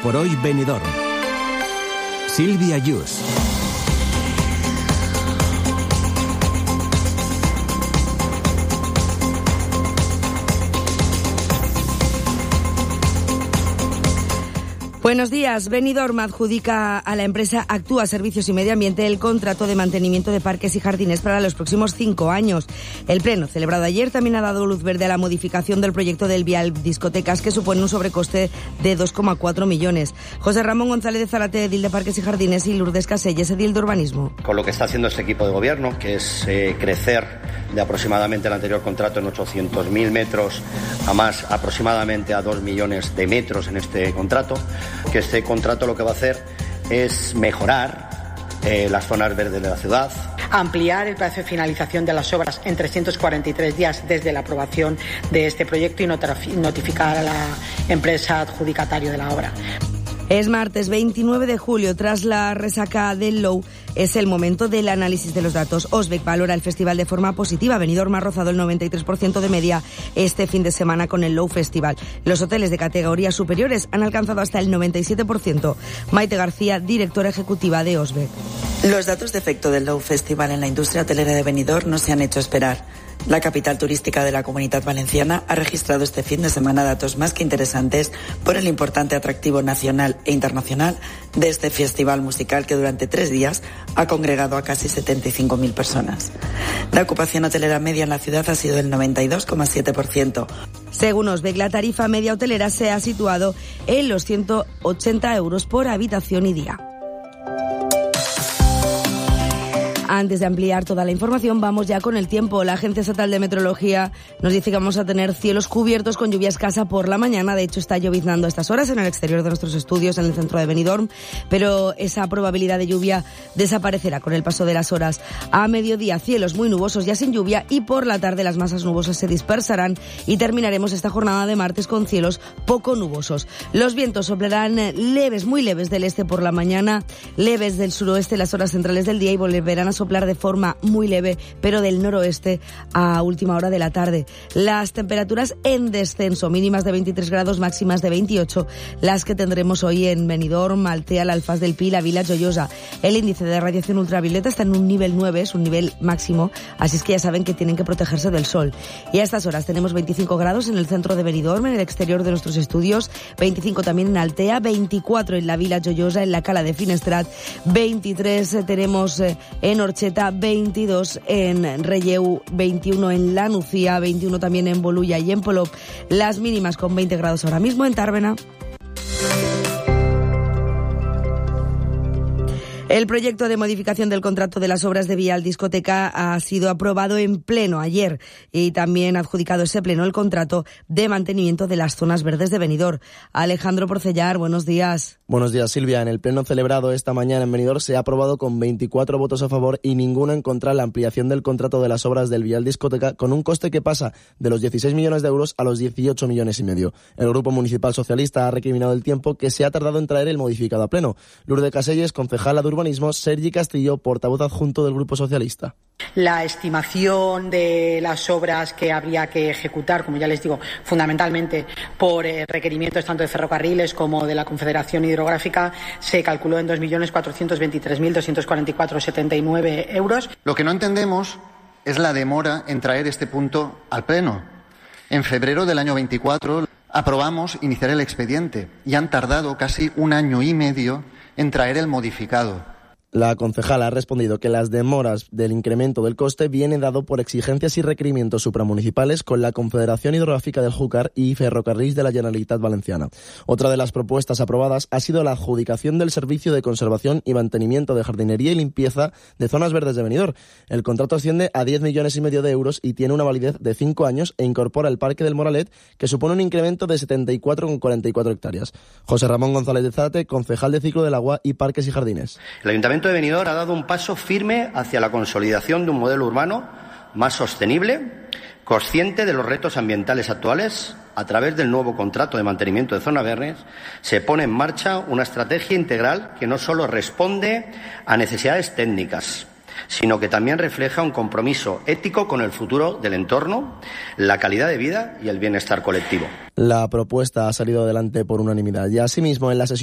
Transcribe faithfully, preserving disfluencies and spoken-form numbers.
por hoy Benidorm. Silvia Yus. Buenos días. Benidorm adjudica a la empresa Actúa Servicios y Medio Ambiente el contrato de mantenimiento de parques y jardines para los próximos cinco años. El pleno, celebrado ayer, también ha dado luz verde a la modificación del proyecto del vial Discotecas, que supone un sobrecoste de dos coma cuatro millones. José Ramón González de Zárate, edil de Parques y Jardines, y Lourdes Caselles, edil de Urbanismo. Con lo que está haciendo este equipo de gobierno, que es eh, crecer de aproximadamente el anterior contrato en ochocientos mil metros a más aproximadamente a dos millones de metros en este contrato, que este contrato lo que va a hacer es mejorar eh, las zonas verdes de la ciudad. Ampliar el plazo de finalización de las obras en trescientos cuarenta y tres días desde la aprobación de este proyecto y notificar a la empresa adjudicatario de la obra. Es martes veintinueve de julio. Tras la resaca del Low, es el momento del análisis de los datos. Osbec valora el festival de forma positiva. Benidorm ha rozado el noventa y tres por ciento de media este fin de semana con el Low Festival. Los hoteles de categorías superiores han alcanzado hasta el noventa y siete por ciento. Maite García, directora ejecutiva de Osbec. Los datos de efecto del Low Festival en la industria hotelera de Benidorm no se han hecho esperar. La capital turística de la Comunidad Valenciana ha registrado este fin de semana datos más que interesantes por el importante atractivo nacional e internacional de este festival musical que durante tres días ha congregado a casi setenta y cinco mil personas. La ocupación hotelera media en la ciudad ha sido del noventa y dos coma siete por ciento. Según Osbec, la tarifa media hotelera se ha situado en los ciento ochenta euros por habitación y día. Antes de ampliar toda la información, vamos ya con el tiempo. La Agencia Estatal de Meteorología nos dice que vamos a tener cielos cubiertos con lluvia escasa por la mañana. De hecho, está lloviznando a estas horas en el exterior de nuestros estudios, en el centro de Benidorm, pero esa probabilidad de lluvia desaparecerá con el paso de las horas. A mediodía, cielos muy nubosos ya sin lluvia, y por la tarde las masas nubosas se dispersarán y terminaremos esta jornada de martes con cielos poco nubosos. Los vientos soplarán leves, muy leves del este por la mañana, leves del suroeste en las horas centrales del día y volverán a soplar de forma muy leve, pero del noroeste a última hora de la tarde. Las temperaturas en descenso, mínimas de veintitrés grados, máximas de veintiocho, las que tendremos hoy en Benidorm, Altea, la Alfaz del Pi, la Vila Joiosa. El índice de radiación ultravioleta está en un nivel nueve, es un nivel máximo, así es que ya saben que tienen que protegerse del sol. Y a estas horas tenemos veinticinco grados en el centro de Benidorm, en el exterior de nuestros estudios, veinticinco también en Altea, veinticuatro en la Vila Joiosa, en la Cala de Finestrat, veintitrés tenemos en Orcheta, veintidós en Relleu, veintiuno en La Nucía, veintiuno también en Bolulla y en Polop. Las mínimas con veinte grados ahora mismo en Tàrbena. El proyecto de modificación del contrato de las obras de Vial Discoteca ha sido aprobado en pleno ayer y también ha adjudicado ese pleno el contrato de mantenimiento de las zonas verdes de Benidorm. Alejandro Porcellar, buenos días. Buenos días, Silvia. En el pleno celebrado esta mañana en Benidorm se ha aprobado con veinticuatro votos a favor y ninguno en contra la ampliación del contrato de las obras del Vial Discoteca, con un coste que pasa de los dieciséis millones de euros a los dieciocho millones y medio. El Grupo Municipal Socialista ha recriminado el tiempo que se ha tardado en traer el modificado a pleno. Lourdes Caselles, concejala de Urbanismo, Sergi Castillo, portavoz adjunto del Grupo Socialista. La estimación de las obras que habría que ejecutar, como ya les digo, fundamentalmente por eh, requerimientos tanto de ferrocarriles como de la Confederación Hidrográfica, se calculó en dos millones cuatrocientos veintitrés mil doscientos cuarenta y cuatro coma setenta y nueve euros. Lo que no entendemos es la demora en traer este punto al Pleno. En febrero del año veinticuatro aprobamos iniciar el expediente y han tardado casi un año y medio en traer el modificado. La concejala ha respondido que las demoras del incremento del coste vienen dado por exigencias y requerimientos supramunicipales con la Confederación Hidrográfica del Júcar y Ferrocarrils de la Generalitat Valenciana. Otra de las propuestas aprobadas ha sido la adjudicación del servicio de conservación y mantenimiento de jardinería y limpieza de zonas verdes de Benidorm. El contrato asciende a diez millones y medio de euros y tiene una validez de cinco años e incorpora el Parque del Moralet, que supone un incremento de setenta y cuatro coma cuarenta y cuatro hectáreas. José Ramón González de Zárate, concejal de Ciclo del Agua y Parques y Jardines. El Ayuntamiento de Benidorm ha dado un paso firme hacia la consolidación de un modelo urbano más sostenible, consciente de los retos ambientales actuales. A través del nuevo contrato de mantenimiento de zonas verdes se pone en marcha una estrategia integral que no solo responde a necesidades técnicas, sino que también refleja un compromiso ético con el futuro del entorno, la calidad de vida y el bienestar colectivo. La propuesta ha salido adelante por unanimidad y asimismo en la sesión